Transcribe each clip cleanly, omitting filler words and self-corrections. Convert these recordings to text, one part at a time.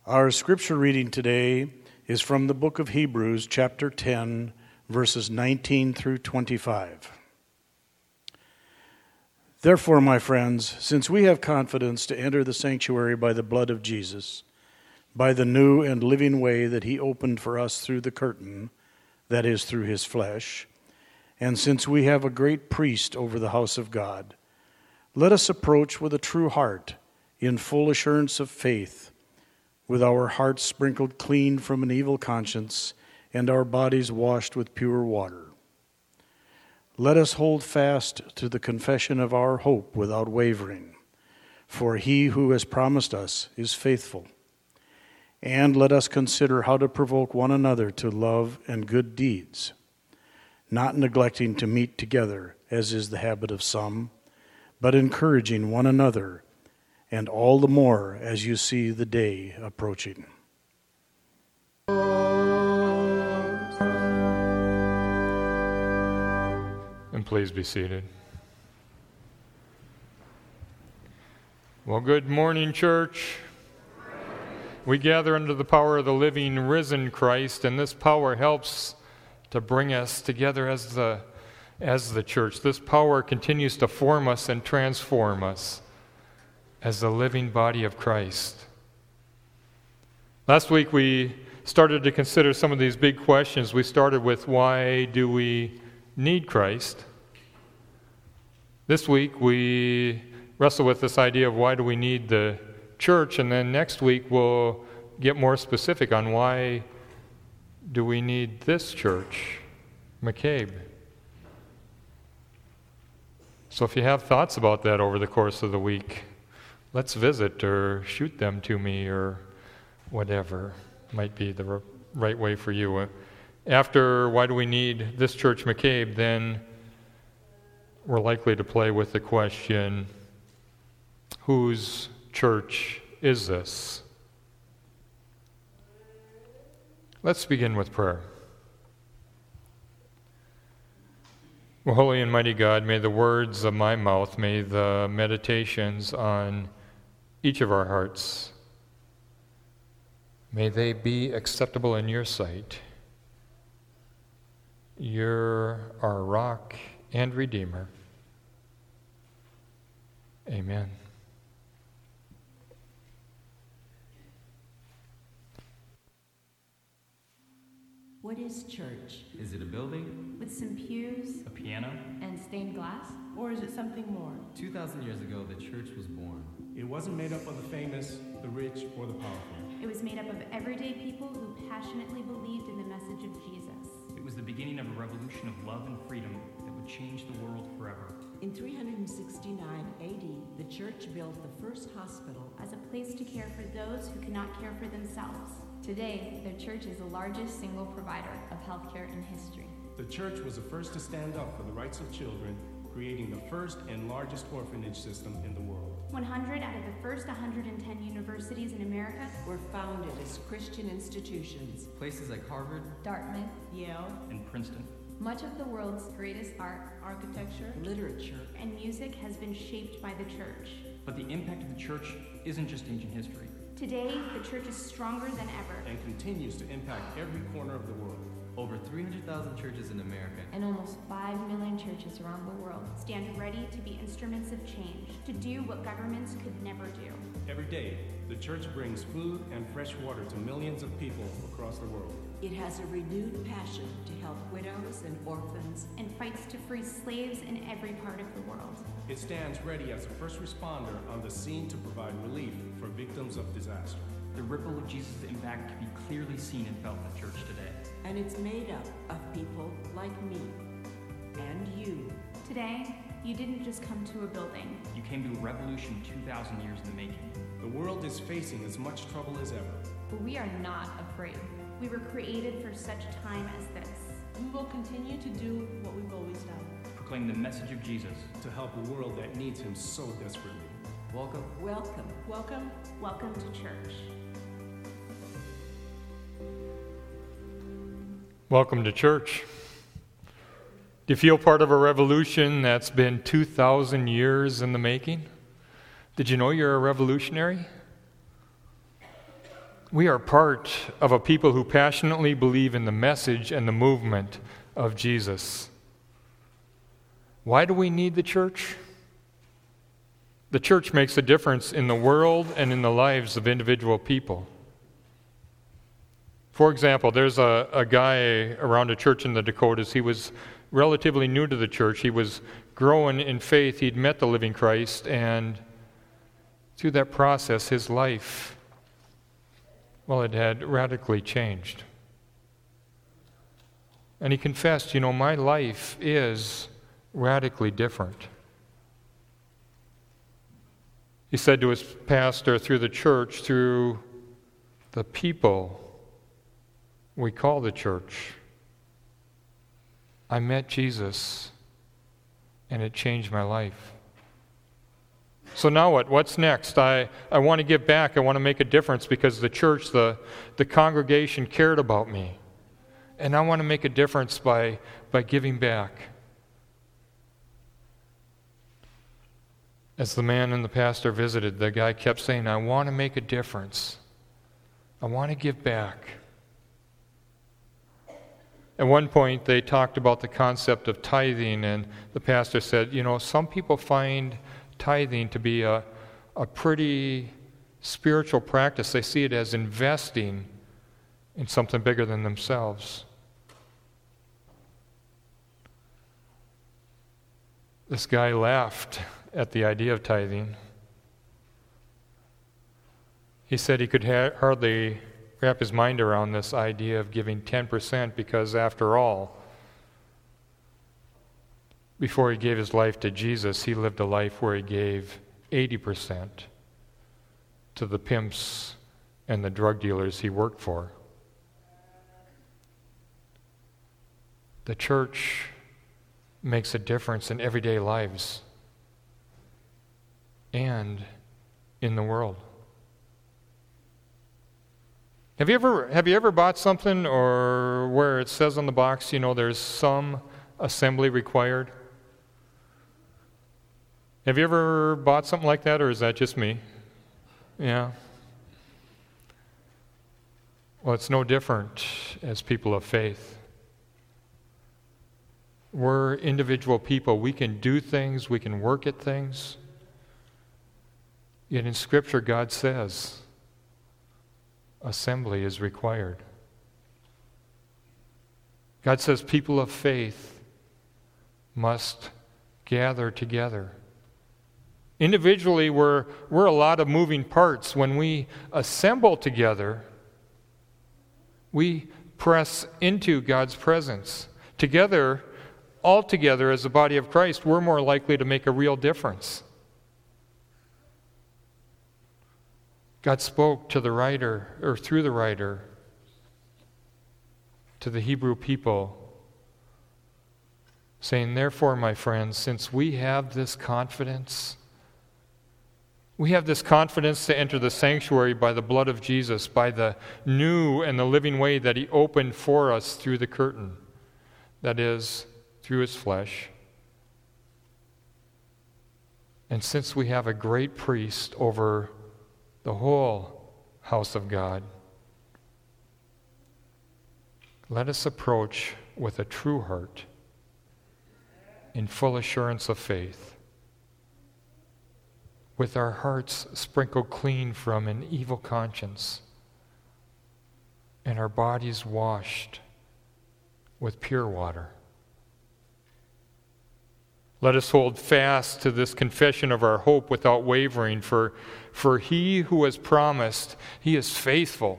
Our scripture reading today is from the book of Hebrews, chapter 10, verses 19 through 25. Therefore, my friends, since we have confidence to enter the sanctuary by the blood of Jesus, by the new and living way that he opened for us through the curtain, that is, through his flesh, and since we have a great priest over the house of God, let us approach with a true heart, in full assurance of faith, with our hearts sprinkled clean from an evil conscience and our bodies washed with pure water. Let us hold fast to the confession of our hope without wavering, for he who has promised us is faithful. And let us consider how to provoke one another to love and good deeds, not neglecting to meet together, as is the habit of some, but encouraging one another, and all the more as you see the day approaching. And please be seated. Well, good morning, church. We gather under the power of the living, risen Christ, and this power helps to bring us together as the church. This power continues to form us and transform us as the living body of Christ. Last week we started to consider some of these big questions. We started with, why do we need Christ? This week we wrestle with this idea of why do we need the church, and then next week we'll get more specific on why do we need this church, McCabe. So if you have thoughts about that over the course of the week, let's visit or shoot them to me or whatever might be the right way for you. After why do we need this church, McCabe, then we're likely to play with the question, whose church is this? Let's begin with prayer. Well, holy and mighty God, may the words of my mouth, may the meditations on each of our hearts, may they be acceptable in your sight. You're our rock and redeemer. Amen. What is church? Is it a building? With some pews? A piano? And stained glass? Or is it something more? 2,000 years ago, the church was born. It wasn't made up of the famous, the rich, or the powerful. It was made up of everyday people who passionately believed in the message of Jesus. It was the beginning of a revolution of love and freedom that would change the world forever. In 369 AD, the church built the first hospital as a place to care for those who cannot care for themselves. Today, the church is the largest single provider of healthcare in history. The church was the first to stand up for the rights of children, creating the first and largest orphanage system in the world. 100 out of the first 110 universities in America were founded as Christian institutions. Places like Harvard, Dartmouth, Yale, and Princeton. Much of the world's greatest art, architecture, literature, and music has been shaped by the church. But the impact of the church isn't just ancient history. Today, the church is stronger than ever and continues to impact every corner of the world. Over 300,000 churches in America and almost 5 million churches around the world stand ready to be instruments of change, to do what governments could never do. Every day, the church brings food and fresh water to millions of people across the world. It has a renewed passion to help widows and orphans and fights to free slaves in every part of the world. It stands ready as a first responder on the scene to provide relief for victims of disaster. The ripple of Jesus' impact can be clearly seen and felt in the church today. And it's made up of people like me and you. Today, you didn't just come to a building. You came to a revolution 2,000 years in the making. The world is facing as much trouble as ever. But we are not afraid. We were created for such a time as this. We will continue to do what we've always done. Proclaim the message of Jesus. To help a world that needs him so desperately. Welcome. Welcome. Welcome. Welcome to church. Welcome to church. Do you feel part of a revolution that's been 2,000 years in the making? Did you know you're a revolutionary? We are part of a people who passionately believe in the message and the movement of Jesus. Why do we need the church? The church makes a difference in the world and in the lives of individual people. For example, there's a guy around a church in the Dakotas. He was relatively new to the church. He was growing in faith. He'd met the living Christ, and through that process, his life, well, it had radically changed. And he confessed, my life is radically different. He said to his pastor, through the church, through the people we call the church, I met Jesus, and it changed my life. So now what? What's next? I want to give back. I want to make a difference because the church, the congregation cared about me. And I want to make a difference by giving back. As the man and the pastor visited, the guy kept saying, I want to make a difference. I want to give back. At one point, they talked about the concept of tithing, and the pastor said, some people find tithing to be a pretty spiritual practice. They see it as investing in something bigger than themselves. This guy laughed at the idea of tithing. He said he could hardly wrap his mind around this idea of giving 10% because, after all, before he gave his life to Jesus, he lived a life where he gave 80% to the pimps and the drug dealers he worked for. The church makes a difference in everyday lives and in the world. Have you ever bought something or where it says on the box, there's some assembly required? Have you ever bought something like that, or is that just me? Yeah. Well, it's no different as people of faith. We're individual people. We can do things, we can work at things. Yet in Scripture, God says, assembly is required. God says people of faith must gather together. Individually, we're a lot of moving parts. When we assemble together, we press into God's presence. Together, all together as the body of Christ, we're more likely to make a real difference. God spoke to the writer, or through the writer, to the Hebrew people, saying, therefore, my friends, since we have this confidence to enter the sanctuary by the blood of Jesus, by the new and the living way that he opened for us through the curtain, that is, through his flesh. And since we have a great priest over the whole house of God, let us approach with a true heart, in full assurance of faith, with our hearts sprinkled clean from an evil conscience, and our bodies washed with pure water. Let us hold fast to this confession of our hope without wavering, for he who has promised, he is faithful.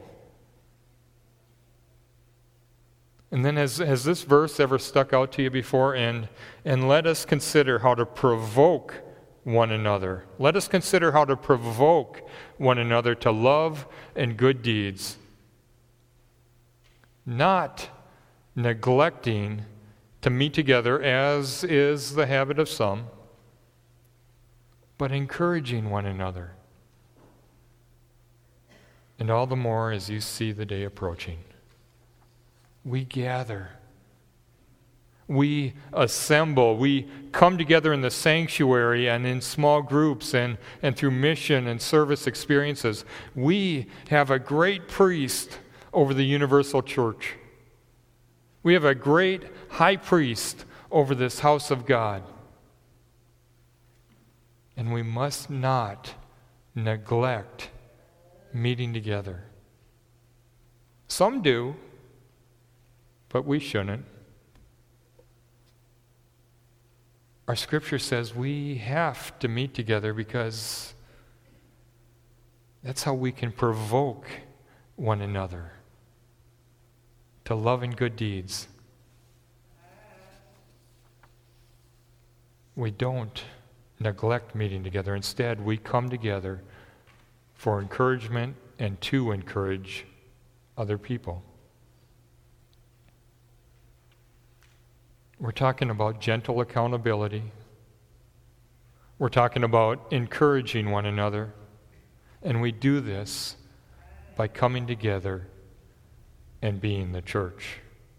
And then has this verse ever stuck out to you before? And let us consider how to provoke one another. Let us consider how to provoke one another to love and good deeds, not neglecting to meet together, as is the habit of some, but encouraging one another. And all the more as you see the day approaching. We gather. We assemble. We come together in the sanctuary and in small groups and through mission and service experiences. We have a great priest over the universal church. We have a great high priest over this house of God. And we must not neglect meeting together. Some do, but we shouldn't. Our scripture says we have to meet together because that's how we can provoke one another to love and good deeds. We don't neglect meeting together. Instead, we come together for encouragement and to encourage other people. We're talking about gentle accountability. We're talking about encouraging one another. And we do this by coming together and being the church.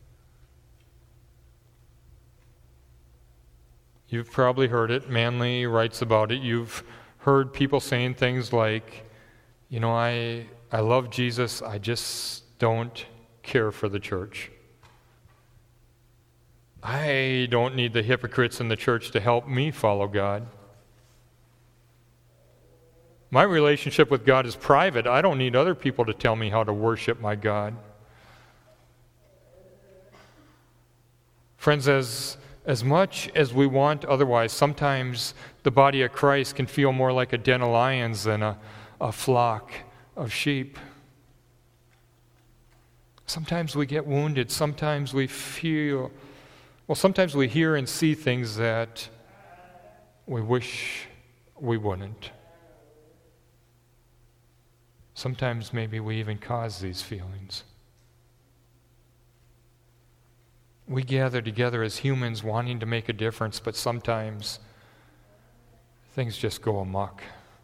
You've probably heard it. Manly writes about it. You've heard people saying things like, I love Jesus, I just don't care for the church. I don't need the hypocrites in the church to help me follow God. My relationship with God is private. I don't need other people to tell me how to worship my God. Friends, as much as we want otherwise, sometimes the body of Christ can feel more like a den of lions than a flock of sheep. Sometimes we get wounded. Sometimes we sometimes we hear and see things that we wish we wouldn't. Sometimes maybe we even cause these feelings. We gather together as humans wanting to make a difference, but sometimes things just go amok.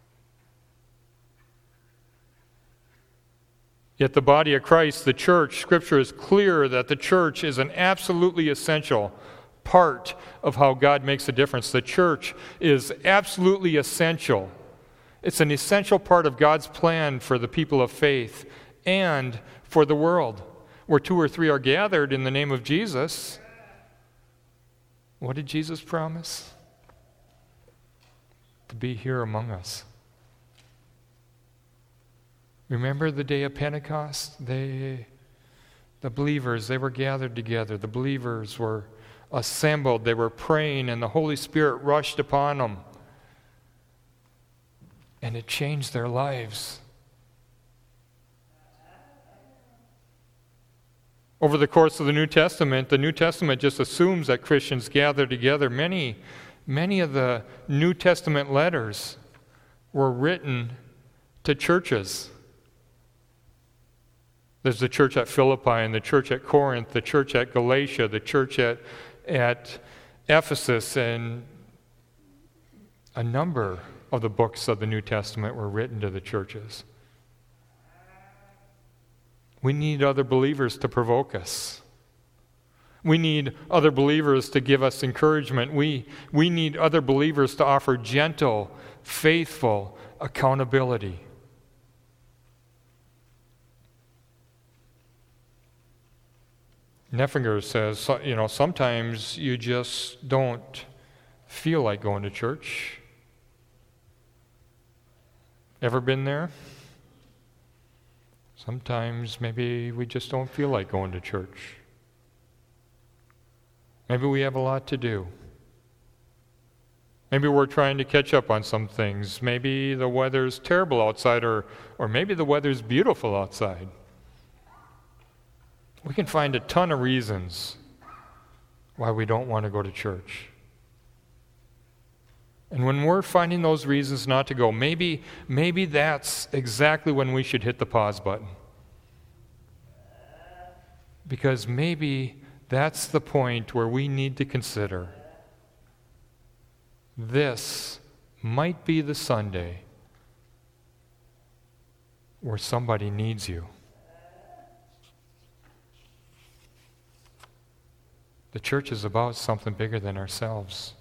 Yet the body of Christ, the church, Scripture is clear that the church is an absolutely essential part of how God makes a difference. The church is absolutely essential. It's an essential part of God's plan for the people of faith and for the world. Where 2 or 3 are gathered in the name of Jesus, what did Jesus promise? To be here among us. Remember the day of Pentecost? The believers, they were gathered together. The believers were assembled. They were praying, and the Holy Spirit rushed upon them. And it changed their lives. Over the course of the New Testament just assumes that Christians gather together. Many of the New Testament letters were written to churches. There's the church at Philippi and the church at Corinth, the church at Galatia, the church at Ephesus, and a number of the books of the New Testament were written to the churches. We need other believers to provoke us. We need other believers to give us encouragement. We need other believers to offer gentle, faithful accountability. Neffinger says, sometimes you just don't feel like going to church. Ever been there? Sometimes maybe we just don't feel like going to church. Maybe we have a lot to do. Maybe we're trying to catch up on some things. Maybe the weather's terrible outside, or maybe the weather's beautiful outside. We can find a ton of reasons why we don't want to go to church. And when we're finding those reasons not to go, maybe that's exactly when we should hit the pause button. Because maybe that's the point where we need to consider this might be the Sunday where somebody needs you. The church is about something bigger than ourselves.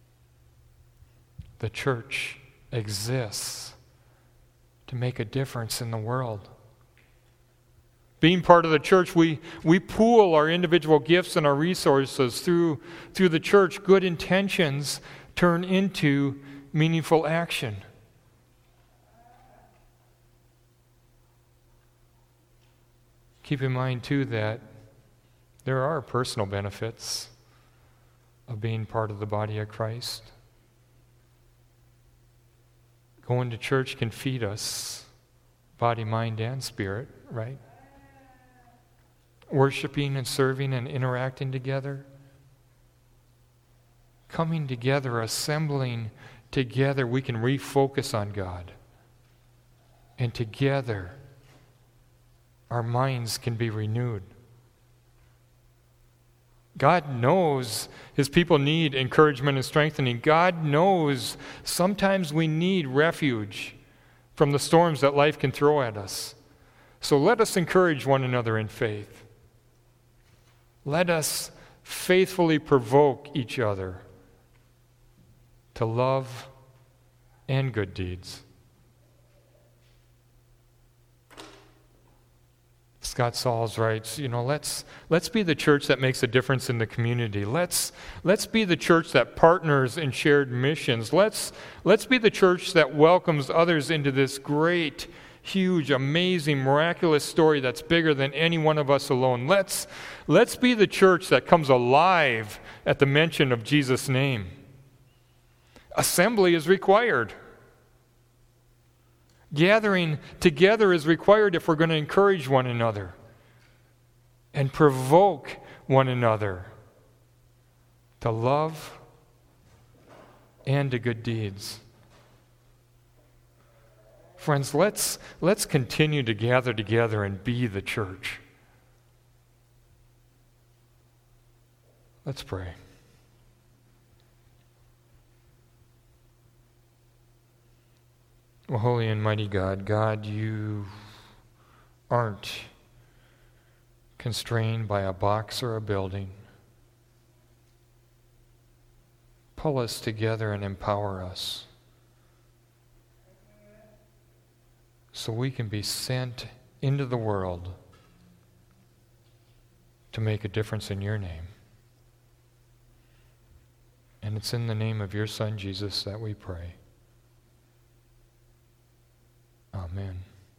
The church exists to make a difference in the world. Being part of the church, we pool our individual gifts and our resources through the church. Good intentions turn into meaningful action. Keep in mind, too, that there are personal benefits of being part of the body of Christ. Going to church can feed us, body, mind, and spirit, right? Worshiping and serving and interacting together. Coming together, assembling together, we can refocus on God. And together, our minds can be renewed. God knows His people need encouragement and strengthening. God knows sometimes we need refuge from the storms that life can throw at us. So let us encourage one another in faith. Let us faithfully provoke each other to love and good deeds. Scott Sauls writes, let's be the church that makes a difference in the community. Let's be the church that partners in shared missions. Let's be the church that welcomes others into this great, huge, amazing, miraculous story that's bigger than any one of us alone. Let's be the church that comes alive at the mention of Jesus' name. Assembly is required. Gathering together is required if we're going to encourage one another and provoke one another to love and to good deeds. Friends, let's continue to gather together and be the church. Let's pray. Well, holy and mighty God, you aren't constrained by a box or a building. Pull us together and empower us so we can be sent into the world to make a difference in your name. And it's in the name of your Son, Jesus, that we pray. Amen.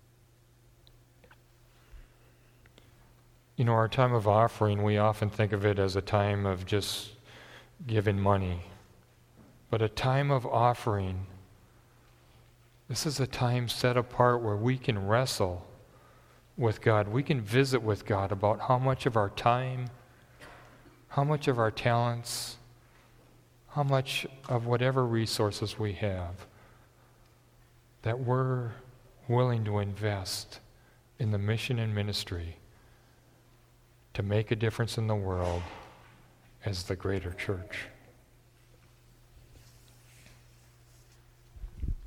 Our time of offering, we often think of it as a time of just giving money. But a time of offering, this is a time set apart where we can wrestle with God. We can visit with God about how much of our time, how much of our talents, how much of whatever resources we have that we're willing to invest in the mission and ministry to make a difference in the world as the greater church.